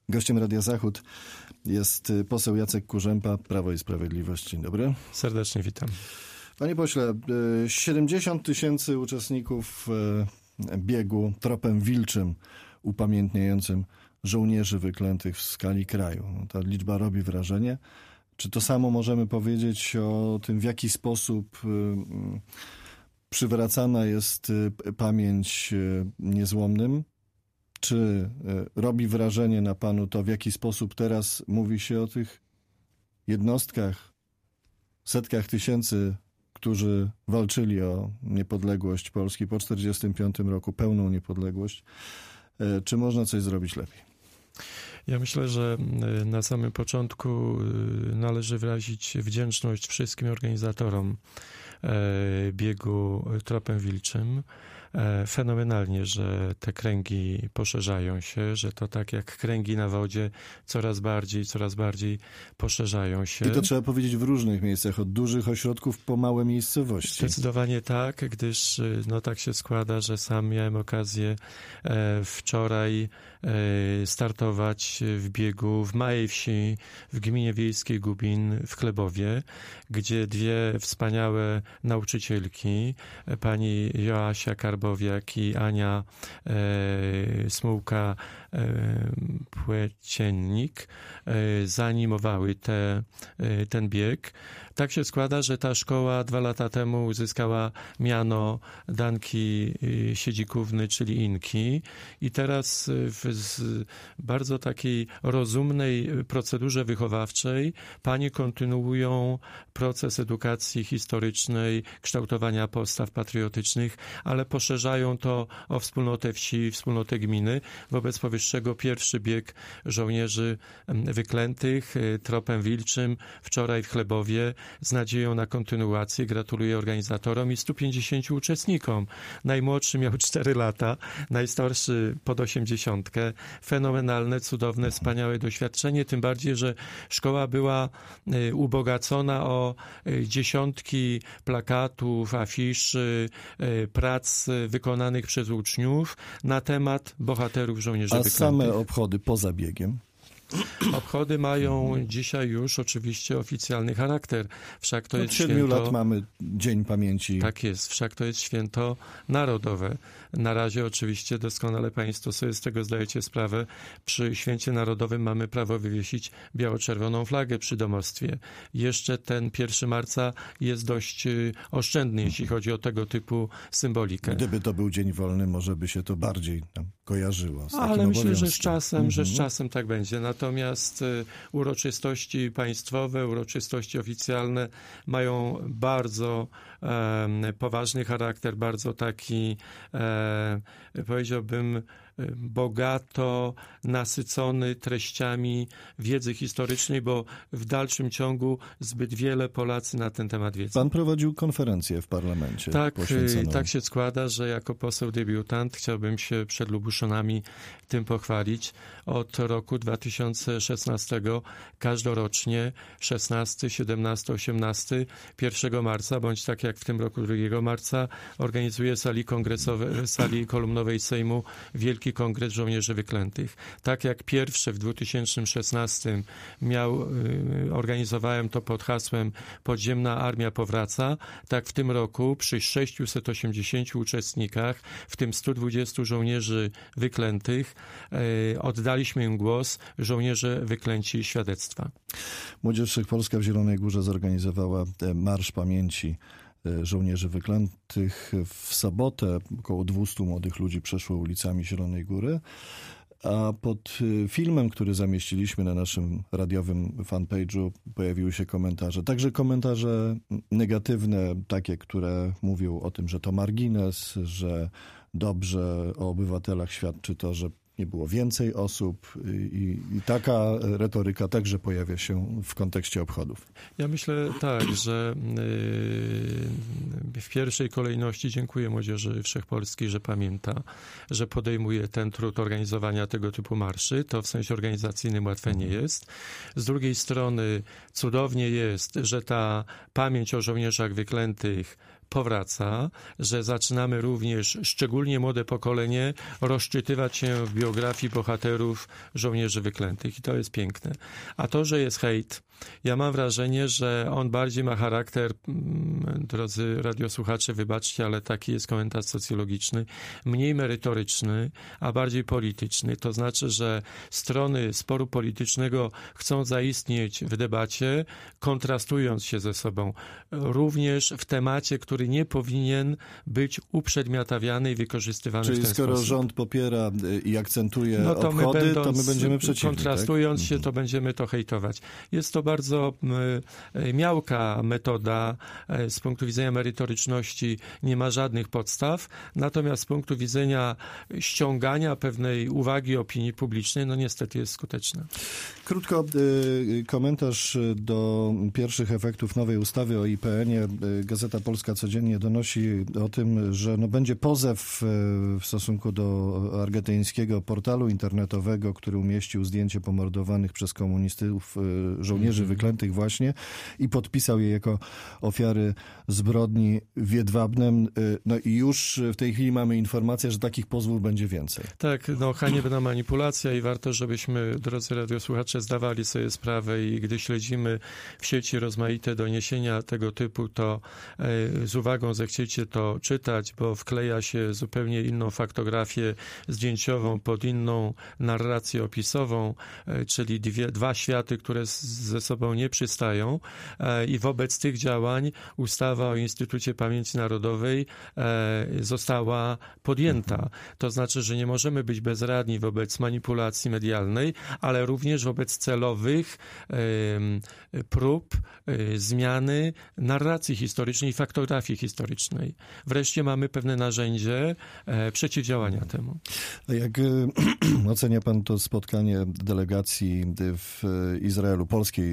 Gościem Radia Zachód jest poseł Jacek Kurzępa, Prawo i Sprawiedliwość. Dzień dobry. Serdecznie witam. Panie pośle, 70 000 uczestników biegu Tropem Wilczym upamiętniającym żołnierzy wyklętych w skali kraju. Ta liczba robi wrażenie. Czy to samo możemy powiedzieć o tym, w jaki sposób przywracana jest pamięć niezłomnym? Czy robi wrażenie na panu to, w jaki sposób teraz mówi się o tych jednostkach, setkach tysięcy, którzy walczyli o niepodległość Polski po 1945 roku, pełną niepodległość? Czy można coś zrobić lepiej? Ja myślę, że na samym początku należy wyrazić wdzięczność wszystkim organizatorom biegu Tropem Wilczym. Fenomenalnie, że te kręgi poszerzają się, że to tak jak kręgi na wodzie coraz bardziej poszerzają się. I to trzeba powiedzieć w różnych miejscach, od dużych ośrodków po małe miejscowości. Zdecydowanie tak, gdyż tak się składa, że sam miałem okazję wczoraj startować w biegu w małej wsi w gminie wiejskiej Gubin w Chlebowie, gdzie dwie wspaniałe nauczycielki, pani Joasia Karbowiak i Ania Smułka-Płeciennik zaanimowały ten bieg. Tak się składa, że ta szkoła 2 lata temu uzyskała miano Danki Siedzikówny, czyli Inki, i teraz w bardzo takiej rozumnej procedurze wychowawczej panie kontynuują proces edukacji historycznej, kształtowania postaw patriotycznych, ale poszerzają to o wspólnotę wsi, wspólnotę gminy. Wobec powyższego pierwszy bieg żołnierzy wyklętych Tropem Wilczym wczoraj w Chlebowie z nadzieją na kontynuację. Gratuluję organizatorom i 150 uczestnikom. Najmłodszy miał 4 lata, najstarszy pod 80. Fenomenalne, cudowne, wspaniałe doświadczenie, tym bardziej, że szkoła była ubogacona o dziesiątki plakatów, afiszy, prac wykonanych przez uczniów na temat bohaterów żołnierzy wyklętych. A same obchody poza biegiem? Obchody mają dzisiaj już oczywiście oficjalny charakter. Wszak to jest 7 święto... lat mamy Dzień Pamięci. Tak jest, wszak to jest święto narodowe. Na razie oczywiście doskonale państwo sobie z tego zdajecie sprawę. Przy święcie narodowym mamy prawo wywiesić biało-czerwoną flagę przy domostwie. Jeszcze ten 1 marca jest dość oszczędny, jeśli chodzi o tego typu symbolikę. Gdyby to był dzień wolny, może by się to bardziej kojarzyło z takim Ale myślę, obowiązkiem. że z czasem tak będzie. Natomiast uroczystości państwowe, uroczystości oficjalne mają bardzo poważny charakter, bardzo taki, powiedziałbym, bogato nasycony treściami wiedzy historycznej, bo w dalszym ciągu zbyt wiele Polacy na ten temat wiedzą. Pan prowadził konferencję w parlamencie. Tak się składa, że jako poseł debiutant chciałbym się przed Lubuszonami tym pochwalić. Od roku 2016 każdorocznie 16, 17, 18, 1 marca, bądź tak jak w tym roku 2 marca organizuję sali kolumnowej Sejmu Wielki Kongres Żołnierzy Wyklętych. Tak jak pierwszy w 2016 organizowałem to pod hasłem Podziemna Armia Powraca, tak w tym roku przy 680 uczestnikach, w tym 120 żołnierzy wyklętych, oddaliśmy im głos żołnierze wyklęci świadectwa. Młodzież Wszechpolska w Zielonej Górze zorganizowała Marsz Pamięci żołnierzy wyklętych w sobotę. Około 200 młodych ludzi przeszło ulicami Zielonej Góry, a pod filmem, który zamieściliśmy na naszym radiowym fanpage'u, pojawiły się komentarze. Także komentarze negatywne, takie, które mówią o tym, że to margines, że dobrze o obywatelach świadczy to, że nie było więcej osób i taka retoryka także pojawia się w kontekście obchodów. Ja myślę tak, że w pierwszej kolejności dziękuję Młodzieży Wszechpolskiej, że pamięta, że podejmuje ten trud organizowania tego typu marszy. To w sensie organizacyjnym łatwe nie jest. Z drugiej strony cudownie jest, że ta pamięć o żołnierzach wyklętych powraca, że zaczynamy również, szczególnie młode pokolenie, rozczytywać się w biografii bohaterów żołnierzy wyklętych i to jest piękne. A to, że jest hejt, ja mam wrażenie, że on bardziej ma charakter, drodzy radiosłuchacze, wybaczcie, ale taki jest komentarz socjologiczny, mniej merytoryczny, a bardziej polityczny. To znaczy, że strony sporu politycznego chcą zaistnieć w debacie, kontrastując się ze sobą. Również w temacie, który nie powinien być uprzedmiotawiany i wykorzystywany w ten sposób. Czyli skoro rząd popiera i akcentuje obchody, to my będziemy przeciwni. Kontrastując tak? się, to będziemy to hejtować. Jest to bardzo miałka metoda. Z punktu widzenia merytoryczności nie ma żadnych podstaw, natomiast z punktu widzenia ściągania pewnej uwagi opinii publicznej, no niestety jest skuteczna. Krótko komentarz do pierwszych efektów nowej ustawy o IPN-ie. Gazeta Polska codziennie donosi o tym, że będzie pozew w stosunku do argentyńskiego portalu internetowego, który umieścił zdjęcie pomordowanych przez komunistów żołnierzy wyklętych właśnie i podpisał je jako ofiary zbrodni w Jedwabnem. No i już w tej chwili mamy informację, że takich pozwów będzie więcej. Tak, haniebna manipulacja i warto, żebyśmy, drodzy radiosłuchacze, zdawali sobie sprawę i gdy śledzimy w sieci rozmaite doniesienia tego typu, to z uwagą zechciecie to czytać, bo wkleja się zupełnie inną faktografię zdjęciową pod inną narrację opisową, czyli dwa światy, które ze sobą nie przystają i wobec tych działań ustawa o Instytucie Pamięci Narodowej została podjęta. To znaczy, że nie możemy być bezradni wobec manipulacji medialnej, ale również wobec celowych prób zmiany narracji historycznej i faktografii historycznej. Wreszcie mamy pewne narzędzie przeciwdziałania temu. A jak ocenia pan to spotkanie delegacji w Izraelu, polskiej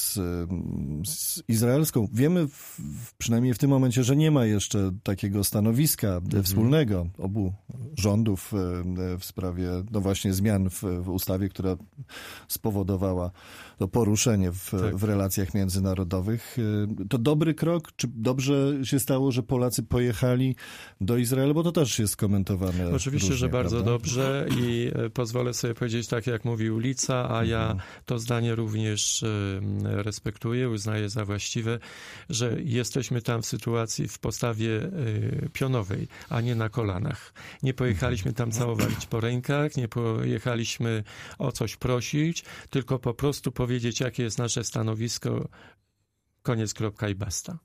z izraelską? Wiemy przynajmniej w tym momencie, że nie ma jeszcze takiego stanowiska wspólnego obu rządów w sprawie właśnie zmian w ustawie, która spowodowała to poruszenie w relacjach międzynarodowych. To dobry krok? Czy dobrze się stało, że Polacy pojechali do Izraela? Bo to też jest komentowane. Oczywiście, różnie, że bardzo prawda? dobrze i pozwolę sobie powiedzieć tak, jak mówi Ulica, a ja to zdanie również respektuję, uznaję za właściwe, że jesteśmy tam w sytuacji, w postawie pionowej, a nie na kolanach. Nie pojechaliśmy tam całowalić po rękach, nie pojechaliśmy o coś prosić, tylko po prostu powiedzieć, jakie jest nasze stanowisko, koniec, kropka i basta.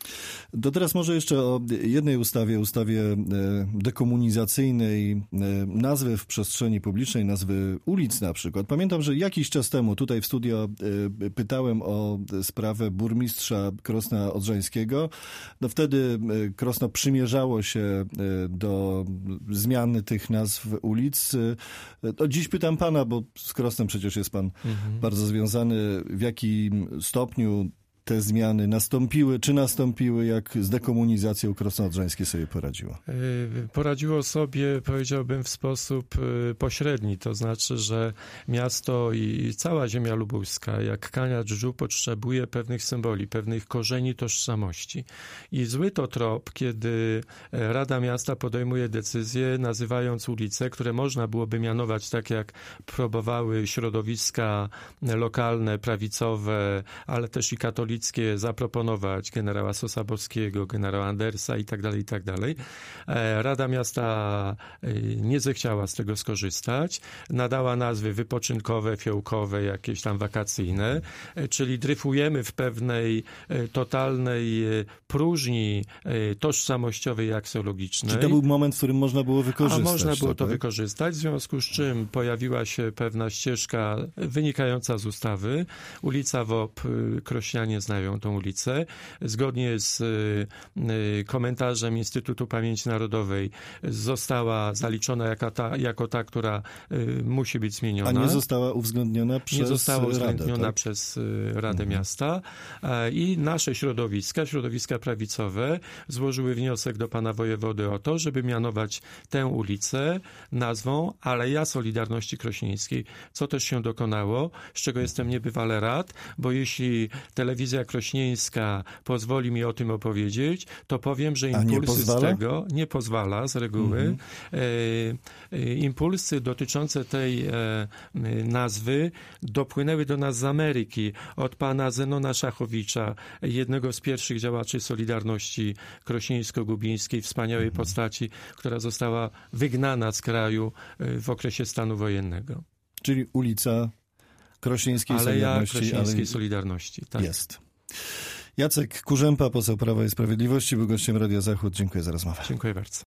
To teraz może jeszcze o jednej ustawie dekomunizacyjnej, nazwy w przestrzeni publicznej, nazwy ulic na przykład. Pamiętam, że jakiś czas temu tutaj w studio pytałem o sprawę burmistrza Krosna Odrzańskiego. No wtedy Krosno przymierzało się do zmiany tych nazw ulic. To dziś pytam pana, bo z Krosnem przecież jest pan bardzo związany, w jakim stopniu te zmiany nastąpiły, czy nastąpiły, jak z dekomunizacją Krosno Odrzańskie sobie poradziło? Poradziło sobie, powiedziałbym, w sposób pośredni, to znaczy, że miasto i cała ziemia lubuska, jak kania dżdżu, potrzebuje pewnych symboli, pewnych korzeni tożsamości. I zły to trop, kiedy Rada Miasta podejmuje decyzję, nazywając ulice, które można byłoby mianować tak, jak próbowały środowiska lokalne, prawicowe, ale też i katolickie, zaproponować generała Sosabowskiego, generała Andersa i tak dalej. Rada Miasta nie zechciała z tego skorzystać. Nadała nazwy wypoczynkowe, fiołkowe, jakieś tam wakacyjne, czyli dryfujemy w pewnej totalnej próżni tożsamościowej i aksjologicznej. Czy to był moment, w którym można było wykorzystać? A można było to tak? wykorzystać, w związku z czym pojawiła się pewna ścieżka wynikająca z ustawy. Ulica WOP, krośnianie znają tą ulicę. Zgodnie z komentarzem Instytutu Pamięci Narodowej została zaliczona jako ta, która musi być zmieniona. A nie została uwzględniona przez Radę? Nie została uwzględniona przez Radę Miasta. I nasze środowiska prawicowe złożyły wniosek do pana wojewody o to, żeby mianować tę ulicę nazwą Aleja Solidarności Krośnieńskiej, co też się dokonało, z czego jestem niebywale rad, bo jeśli telewizja telewizja krośnieńska pozwoli mi o tym opowiedzieć, to powiem, że A nie impulsy z pozwala? tego nie pozwala z reguły. Impulsy dotyczące tej nazwy dopłynęły do nas z Ameryki od pana Zenona Szachowicza, jednego z pierwszych działaczy Solidarności krośnieńsko-gubińskiej, wspaniałej postaci, która została wygnana z kraju w okresie stanu wojennego. Czyli ulica Krośnieńskiej Aleja Solidarności. Krośnieńskiej Solidarności, tak. Jest. Jacek Kurzępa, poseł Prawa i Sprawiedliwości, był gościem Radia Zachód. Dziękuję za rozmowę. Dziękuję bardzo.